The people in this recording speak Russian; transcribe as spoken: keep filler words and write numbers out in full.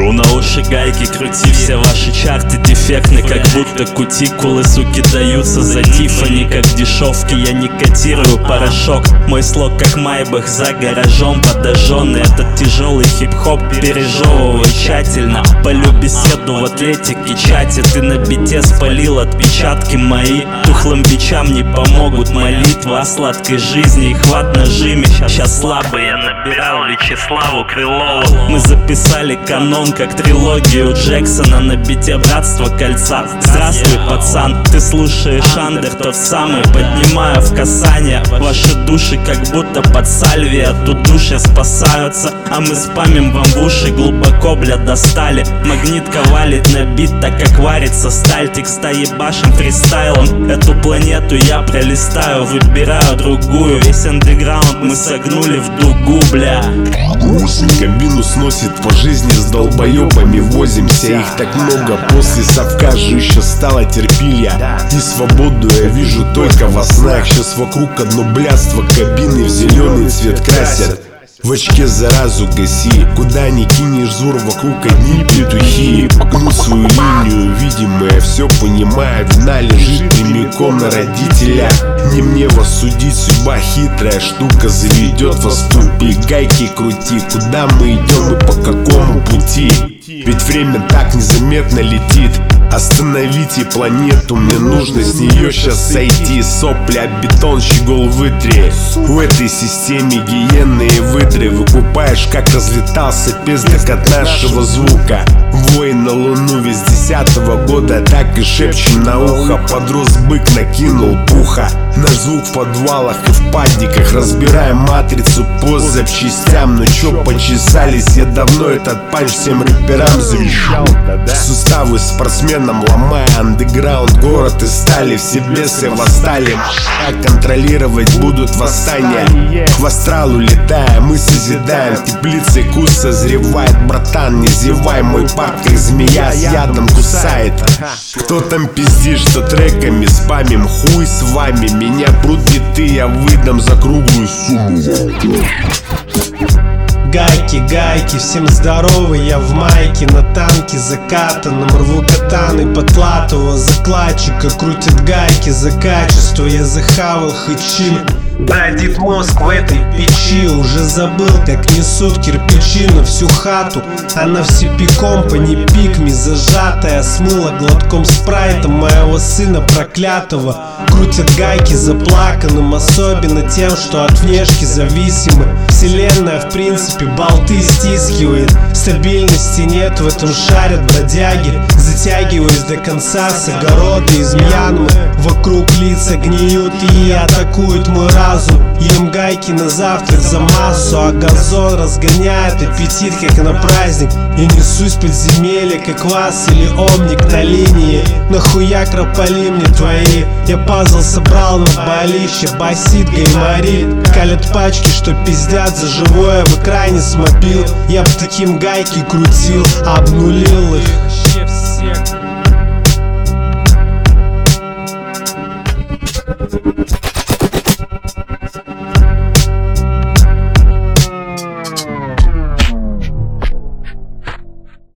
кручу. На уши гайки крути, все ваши чарты дефектны, как будто кутикулы, суки, даются за Тиффани. Как дешевки я не котирую порошок, мой слог как майбах за гаражом подожженный. Этот тяжелый хип-хоп пережевывай тщательно. Полю беседу в атлетике чате, ты на бите спалил отпечатки мои. Тухлым бичам не помогут молитва о сладкой жизни и хват нажиме. Сейчас слабо я набирал Вячеславу Крылову. Мы записали канон как трилогию Джексона на бите Братство Кольца. Здравствуй, пацан, ты слушаешь Андер, тот самый. Поднимаю в касание ваши души, как будто под сальви от удушья спасаются. А мы спамим вам в уши, глубоко, бля, достали. Магнитка валит на бит, так как варится сталь. Текста ебашим фристайлом, эту планету я пролистаю, выбираю другую. Весь андеграунд мы согнули в дугу, бля. Осень кабину сносит по жизни, с долбоебами возимся. Их так много, после совка же еще стало терпилья. И свободу я вижу только во снах. Сейчас вокруг одно блядство, кабины в зеленый цвет красят. В очке заразу гаси, куда ни кинешь взор, вокруг одни петухи. Погну свою линию, видимое, все понимаю. Вина лежит прямиком на родителях. Не мне вас судить, судьба хитрая штука заведет вас в тупик. Гайки крути, куда мы идем и по какому пути. Ведь время так незаметно летит. Остановите планету, мне нужно с нее сейчас сойти. Сопли об бетон, щегол вытри. В этой системе гиенные выдры. Выкупаешь, как разлетался пездок от нашего звука. Воин на луну весь десятого года, так и шепчем на ухо. Подрос бык, накинул пуха. Наш звук в подвалах и в падниках. Разбираем матрицу по запчастям. Ну чё почесались, я давно этот панч всем рэперам завещал. Суставы спортсменам ломая андеграунд. Город из стали, все бесы восстали. Как контролировать будут восстания? К астралу летая, мы созидаем. Теплицей кус созревает, братан, не зевай. Мой парк как змея с ядом кусает. Кто там пиздит, что треками спамим? Хуй с вами, меня прут биты, я выдам за круглую сумму. Гайки, гайки, всем здоровы, я в майке, на танке закатанном. Рву катаны потлатого закладчика, крутят гайки за качество. Я захавал хычи, бродит мозг в этой печи. Уже забыл, как несут кирпичи на всю хату. Она в сипи компани пикми зажатая. Смыла глотком спрайта моего сына проклятого. Крутят гайки заплаканным, особенно тем, что от внешки зависимы. Вселенная в принципе болты стискивает. Стабильности нет, в этом шарят бродяги. Затягиваюсь до конца с огорода из Мьянмы. Вокруг лица гниют и атакуют мой разум. Ем гайки на завтрак за массу, а газон разгоняет аппетит, как на праздник. И несусь в подземелье, как вас или омник на линии. Нахуя кропали мне твои? Я пазл собрал на балище, басит гайморит. Калят пачки, что пиздят за живое в экране с мобил. Я б таким гайки крутил, обнулил их.